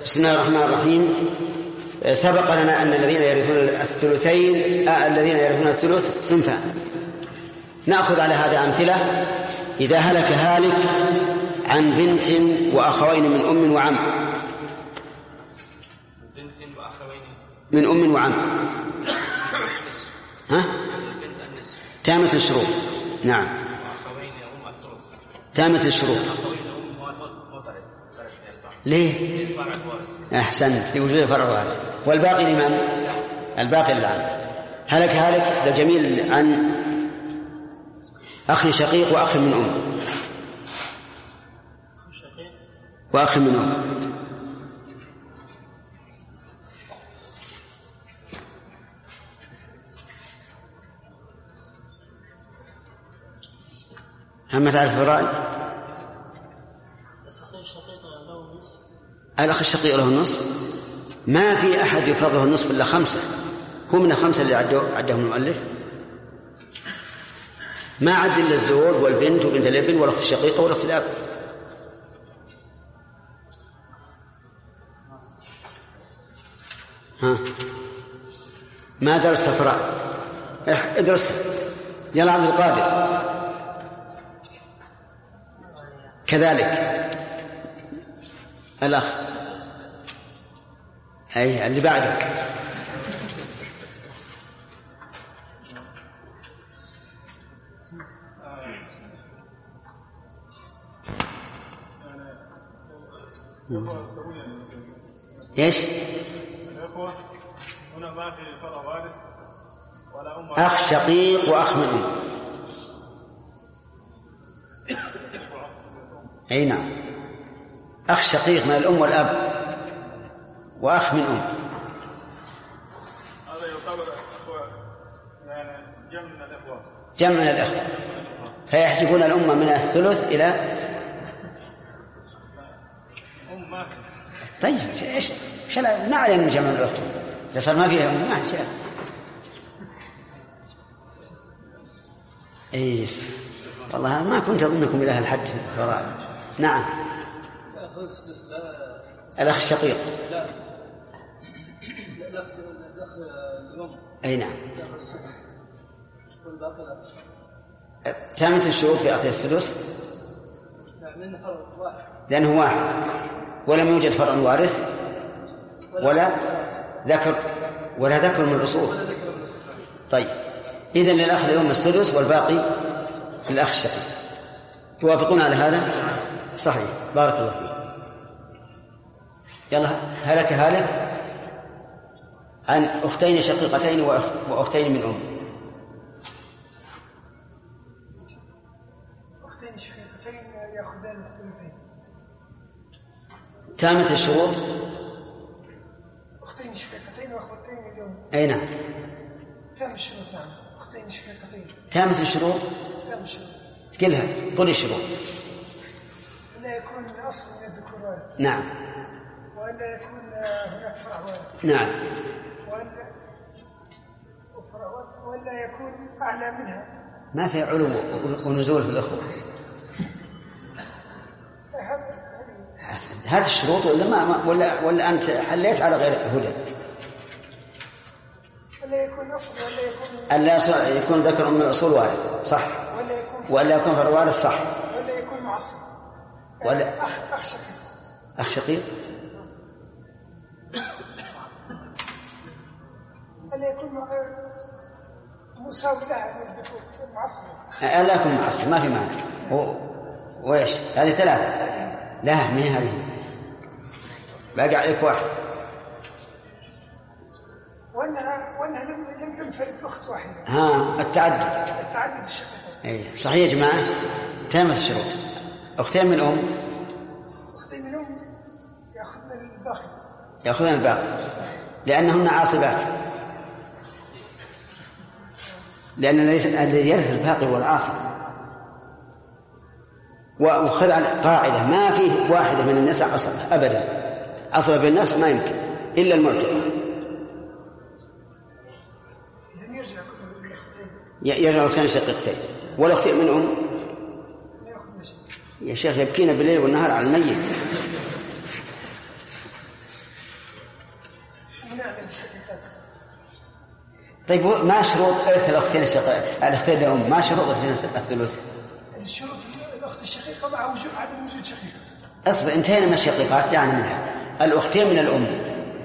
بسم الله الرحمن الرحيم. سبق لنا أن الذين يرثون الثلث صنفان. نأخذ على هذا أمثلة. إذا هلك هالك عن بنت وأخوين من أم وعم، من أم وعم، تامة الشروط. نعم، تامة الشروط. ليه؟ أحسنت، لوجود فرع وارث. والباقي لمن؟ الباقي للعم. هلك هالك ذا جميل عن أخ شقيق وأخ من أم، وأخ من أم. هم تعرف الفرائض؟ الأخ الشقيق له النصف. ما في أحد يفرض له النصف إلا 5. هم من 5 اللي عدهم المؤلف، ما عد إلا الزوج والبنت وبنت الابن والأخت الشقيقة والأخت الأب. ما درست فرائض؟ ادرس. يلا عبد القادر كذلك. الأخ أي اللي بعدك. ايش؟ الأخوة هنا ما في فرع وارث ولا أم. أخ شقيق وأخ من أم. أي نعم، أخ شقيق من الأم والأب وأخ من أم. هذا يعتبر أخوة، يعني جمع من الأخوة. جمع من الأخوة، فيحجبون الأمة من الثلث إلى أم. ما في. طيب إيش ما علينا من جمع الأخوة إذا صار ما فيها أم؟ ما شاء. إيش والله ما كنت أظنكم إلى هالحد في الفرائض. نعم. الأخ الشقيق. لا. أي نعم. تامة الشروط في أخذ السدس لأنه واحد ولم يوجد فرع وارث ولا ذكر من الأصول. طيب إذن للأخ اليوم السدس والباقي للأخ الشقيق. توافقون على هذا؟ صحيح، بارك الله فيك. يلا هلك هالك عن أختين شقيقتين وأختين من أم. أختين شقيقتين يأخذان الثلثين. تامة الشروط. أختين شقيقتين وأختين من أم. أي نعم. تام الشروط. نعم، أختين شقيقتين. تامة الشروط. تام الشروط. كلها قل الشروط. لا يكون أصل من الذكور وارث. نعم. وألا يكون هناك فرع وارث. نعم. وألا يكون أعلى منها. ما في علو ونزول في الأخوة. هذه الشروط ولا أنت حليت على غير هدى؟ ولا يكون أصل ألا يكون ذكر من الأصول وارث صح، ولا يكون فرع وارث صح، ولا يكون معصب، ولا أخ شقيق ولا يكون مساوي لها من الذكور معصب. ألا يكون معصب ما في معنى. وإيش هذه 3؟ لا ما هي هذه، باقي عليك واحد. وأنها لم تنفرد أخت واحدة. التعدد الشقيقين. أي صحيح يا جماعة. تامة الشروط. أختين من أم. أختين من أم يأخذن الباقي لأنهن عاصبات، لأن الذي يرث الباقي هو العاصب. وخذ على قاعدة ما فيه واحدة من النساء عصبة أبدا. عصبة بالنفس ما يمكن إلا المعتق. يرجع أختين شقيقتين والأختين من أم. يا شيخ يبكينا بالليل والنهار على الميت. نعلم الشقيقات. طيب ما شروط إرث الأختين الأختين الأم؟ ما شروط الثلث؟ الشروط الأخت الشقيقة مع عدم وجود شقيق. أصبر، انتهينا من الشقيقات يعني منها. الأختين من الأم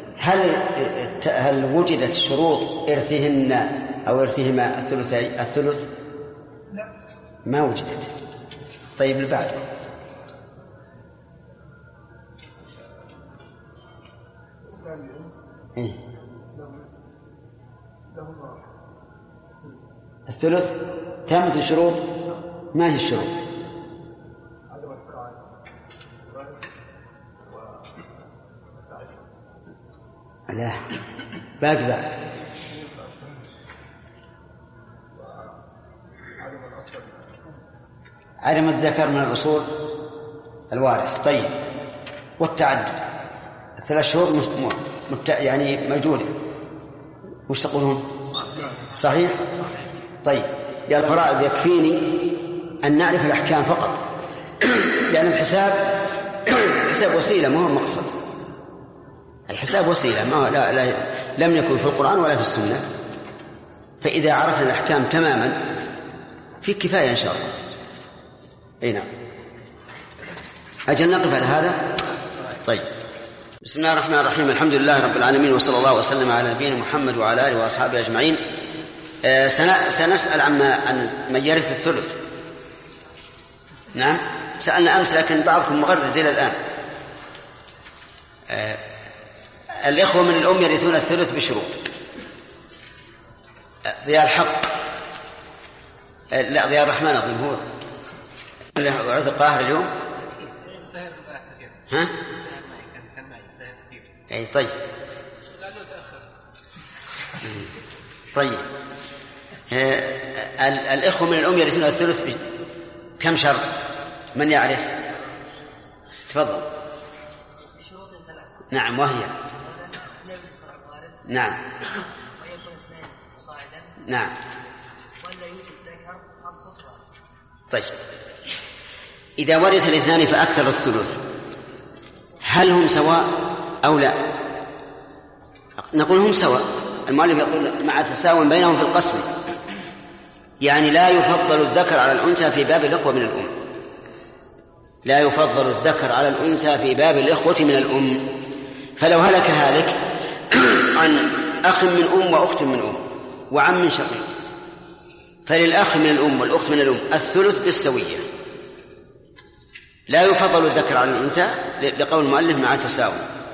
هل وجدت شروط إرثهن أو إرثهما الثلث؟ لا ما وجدت. طيب البعد الثلث تامة الشروط. ما هي الشروط؟ لا باقي بعد. عدم الذكر من الأصول الوارث. طيب والتعدد 3 شهور يعني موجودة. وش تقولون؟ صحيح. طيب يا الفرائض يكفيني أن نعرف الأحكام فقط، لأن الحساب وسيلة ما هو مقصد. الحساب وسيلة ما لم يكن في القرآن ولا في السنة. فإذا عرفنا الأحكام تماما في كفاية إن شاء الله. أي نعم. أجل نقف على هذا. طيب بسم الله الرحمن الرحيم. الحمد لله رب العالمين، وصلى الله وسلم على نبينا محمد وعلى آله وأصحابه أجمعين. سنسأل عن من يرث الثلث. نعم سألنا أمس لكن بعضكم مغرز إلى الآن. الإخوة من الأم يرثون الثلث بشروط. ضياء الحق لا ضياء الرحمن أظن هو وعث القاهر اليوم. ها؟ أي طيب. طيب الإخوة من الأم يرثون الثلث كم شرط؟ من يعرف؟ تفضل. بشروط 3. نعم وهي؟ لا يوجد فرع وارث. نعم. ويكون 2 صاعدا. نعم. ولا يوجد ذكر الصفر. طيب إذا ورث الاثنان فأكثر الثلث هل هم سواء أو لا؟ نقول هم سواء. المؤلف يقول مع تساوي بينهم في القسم، يعني لا يفضل الذكر على الأنثى في باب الإخوة من الأم. لا يفضل الذكر على الأنثى في باب الإخوة من الأم. فلو هلك هالك عن أخ من أم وأخت من أم وعم من شقيق، فللأخ من الأم والأخت من الأم الثلث بالسوية. لا يفضل الذكر على الأنثى لقول المؤلف مع تساوي.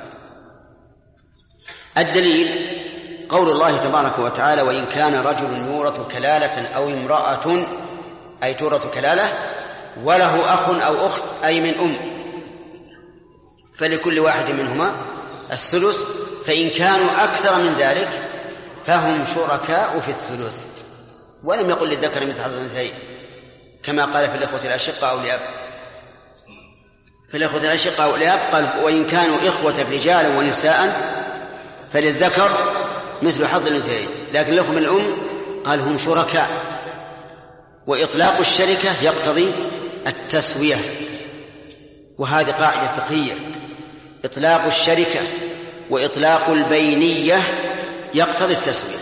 الدليل قول الله تبارك وتعالى: وإن كان رجل يورث كلالة أو امرأة، أي تورث كلالة، وله أخ أو أخت أي من أم، فلكل واحد منهما الثلث، فإن كانوا أكثر من ذلك فهم شركاء في الثلث. ولم يقل للذكر مثل حظ الأنثيين كما قال في الإخوة الأشقاء أو الأب. في الإخوة الأشقاء أو الأب قال: وإن كانوا إخوة رجالا ونساء فللذكر مثل حظ الأنثيين. لكن الإخوة من الأم قال هم شركاء. وإطلاق الشركة يقتضي التسوية، وهذه قاعدة فقهية: إطلاق الشركة وإطلاق البينية يقتضي التسوية.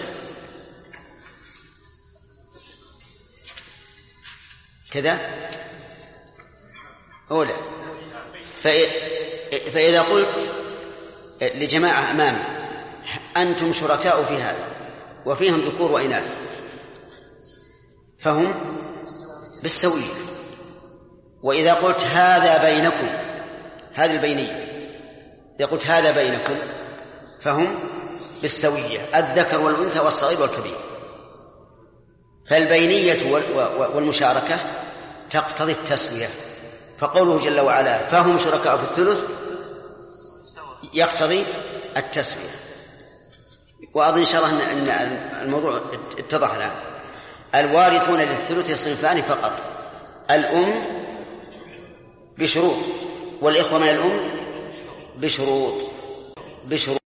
كذا أولى. فإذا قلت لجماعة أمامي أنتم شركاء في هذا وفيهم ذكور وإناث، فهم بالسوية. وإذا قلت هذا بينكم، هذه البينية، إذا قلت هذا بينكم فهم بالسوية، الذكر والأنثى والصغير والكبير. فالبينية والمشاركة تقتضي التسوية. فقوله جل وعلا فهم شركاء في الثلث يقتضي التسوية. وأظن إن شاء الله أن الموضوع اتضح الآن. الوارثون للثلث صنفان فقط: الأم بشروط، والإخوة من الأم بشروط.